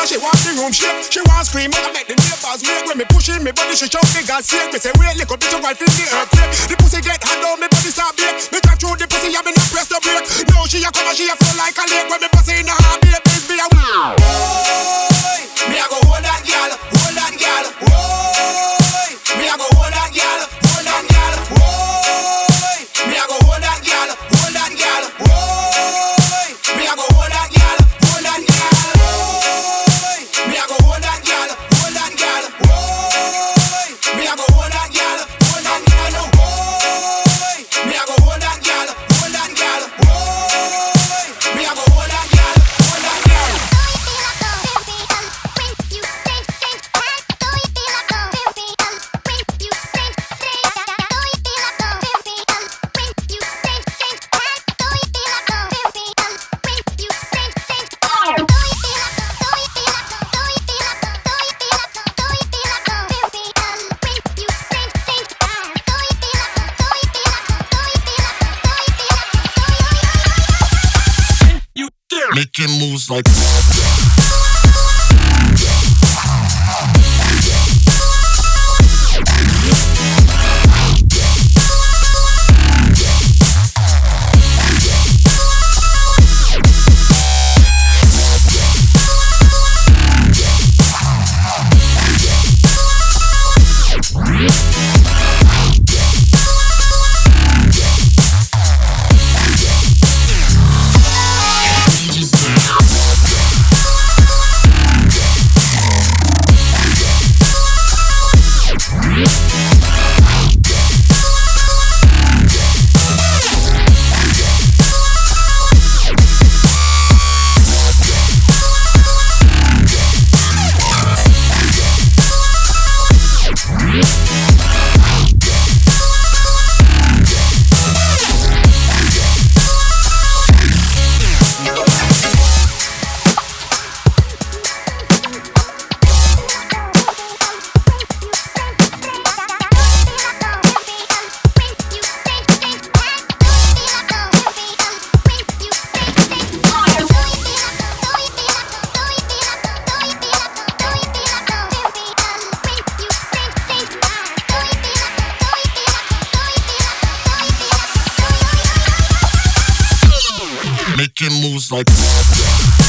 and she wants the room shake. She wants scream and I make the neighbors wake. When me pushing me body, she shout me God sake. Me say wait, little bitch, your wife in the earthquake. The pussy get hot down, me body start bake. Me catch through the pussy, I me not press the brake. Now she a come and she a flow like a lake. When me pussy in the heart, be a wow. Me a go hold that girl, hold that girl. Whoa, me a go hold that girl, hold that girl. Whoa, me a go hold that girl, hold that girl. Whoa, me a go hold that girl, hold that girl. Whoa, me a go hold that girl, hold that girl. Whoa, me a go hold that girl, hold that girl. Whoa, me a go hold that girl, hold that girl. Whoa, me a go hold that girl, hold that girl. Making moves like making moves like